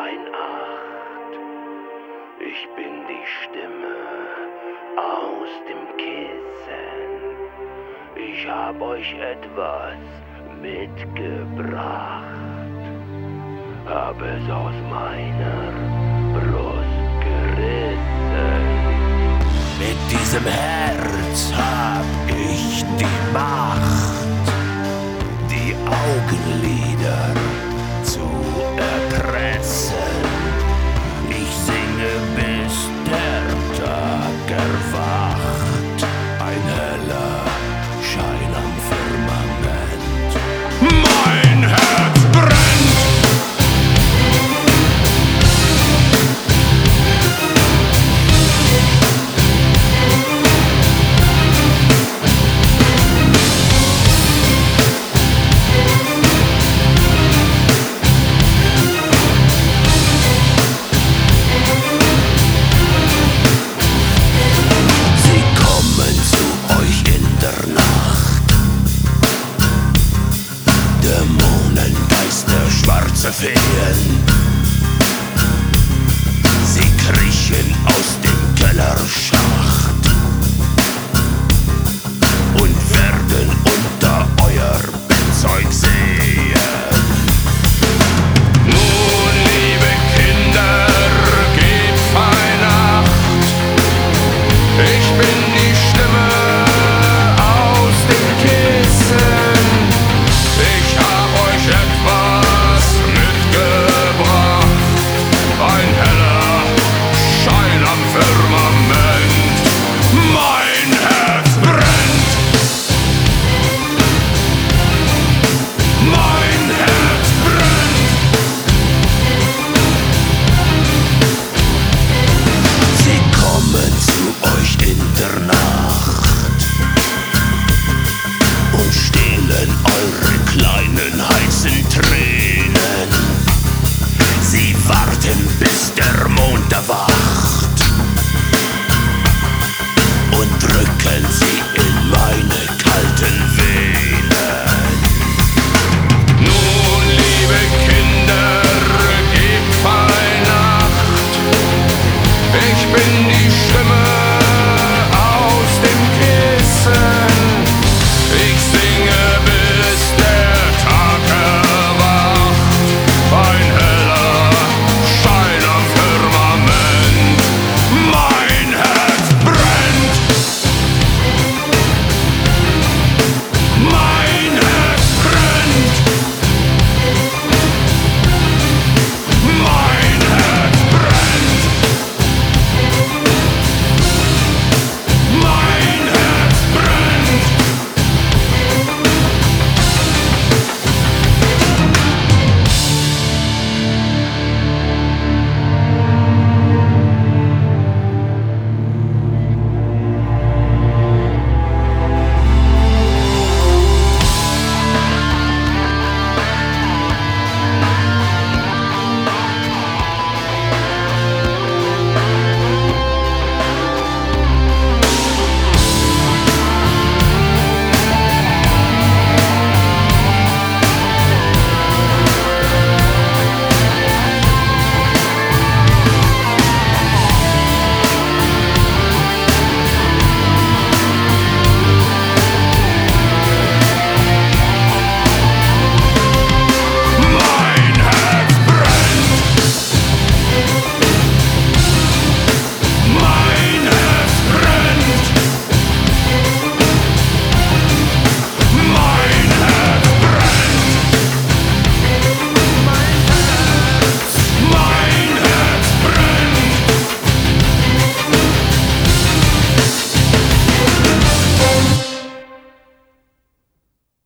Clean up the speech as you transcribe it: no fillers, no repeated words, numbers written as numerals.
Weihnacht. Ich bin die Stimme aus dem Kissen. Ich hab euch etwas mitgebracht. Hab es aus meiner Brust gerissen. Mit diesem Herz hab ich die Macht, die Augenlider zu erpressen. Ich singe, bis der Tag erwacht. Ein heller Schein am Firmament. Mein Herz brennt! Feen. Sie kriechen aus dem Kellerschacht und werden unter euer Bettzeug sehen. Nun, liebe Kinder, geht Weihnacht. Ich bin die Stimme aus dem Kissen. Ich hab euch etwas ein heller Schein am Firmament. Mein Herz brennt. Mein Herz brennt. Sie kommen zu euch in der Nacht und stehlen eure kleinen heißen Tränen. Sie warten, bis der Mond erwacht und drücken sie